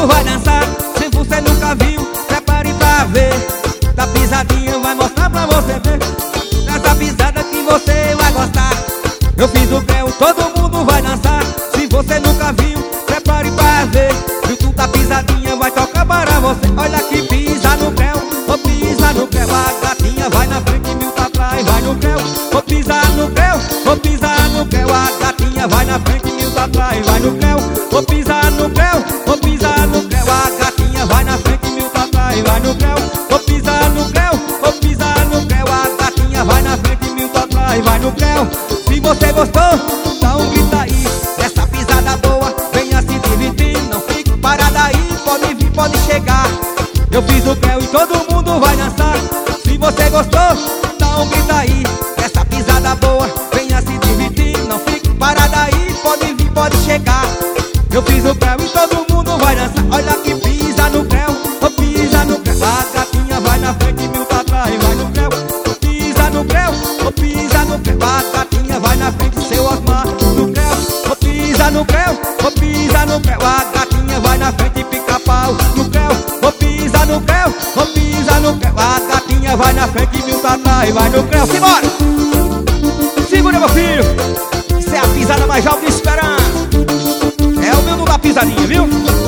mundo vai dançar. Se você nunca viu, prepare pra ver. Da pisadinha vai mostrar pra você ver. Nessa pisada que você vai gostar. Eu fiz o Creu, todo mundo vai dançar. Se você nunca viu, prepare pra ver. YouTube da pisadinha vai tocar para você. Olha que pisa no Creu, ô pisa no Creu. A gatinha vai na frente, mil tá atrás, vai no Creu. Ô pisa no Creu, ô pisa no Creu. A gatinha vai na frente, mil tá atrás, vai no Creu. Ô pisa no Creu, ô pisa no Creu. A gatinha vai na frente, mil tá atrás, vai no Creu. Ô pisa no Creu, ô pisa no Creu. A gatinha vai na frente, mil tá atrás, vai no Creu. Se você gostou, dá um grito aí. Essa pisada boa, venha se divertir. Não fique parada aí, pode vir, pode chegar. Eu fiz o Creu e todo mundo vai dançar. Se você gostou, dá um grito aí. Essa pisada boa, venha se divertir. Não fique parada aí, pode vir, pode chegar. Eu fiz o Creu e todo mundo vai dançar. Olha que pisa no Creu, oh, pisa no Creu. A gatinha vai na frente, mil tá atrás, vai no Creu. Oh, pisa no Creu, oh, pisa no Creu. A gatinha vai na frente, seu Osmar no Creu. Oh, pisa no Creu, oh, pisa no Creu. A gatinha vai na frente, pica-pau no Creu. Oh, pisa no Creu, oh, pisa no Creu. A gatinha vai na frente, mil tá atrás, vai no Creu. Simbora! Segura, meu filho. Isso é a pisada mais alta de Esperança. É o meu da pisadinha, viu?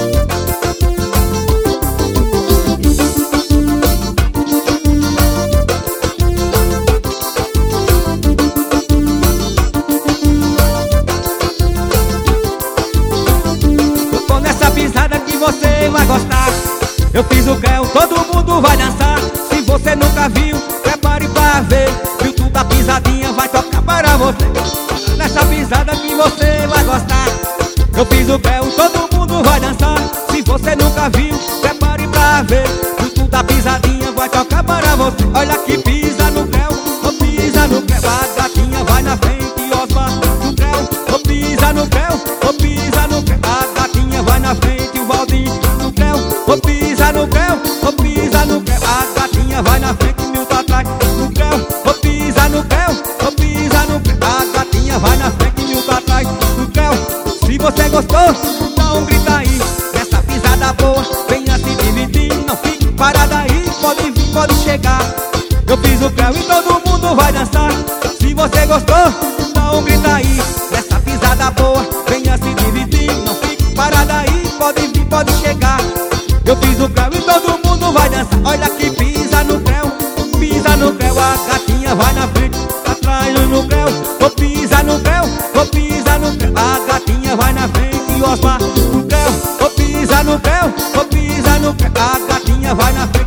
Eu tô nessa pisada que você vai gostar. Eu fiz o Creu, todo mundo vai dançar. Se você nunca viu, prepare pra ver. YouTube da pisadinha vai tocar para você. Nessa pisada que você vai gostar. Eu fiz o Creu, todo mundo vai dançar. Se você nunca viu, prepare pra ver. YouTube da pisadinha vai tocar para você. Olha que pisa no Creu, oh, pisa no Creu. A gatinha vai na frente, Osmar no Creu. Oh, pisa no Creu, oh, pisa no Creu. A gatinha vai na frente, o Valdir no Creu. Oh, pisa no Creu, oh, pisa no Creu. A gatinha vai na frente, mil tá atrás no Creu. Oh, pisa no Creu, oh, pisa no Creu. A gatinha vai na frente, mil tá atrás no Creu. Se você gostou, dá um grito aí. Essa pisada boa, venha se divertir. Não fique parada aí, pode vir, pode chegar. Eu fiz o Creu e todo mundo vai dançar. Se você gostou, dá um grito aí. Essa pisada boa, venha se divertir. Não fique parada aí, pode vir, pode chegar. Eu fiz o Creu e todo mundo vai dançar. Olha que pisa no Creu, pisa no Creu. A gatinha vai na frente, atrás no Creu. Oh, pisa no Creu, oh, pisa no Creu. A gatinha vai na frente, Osmar no Creu. Oh, pisa no Creu, oh, pisa no Creu. A gatinha vai na frente.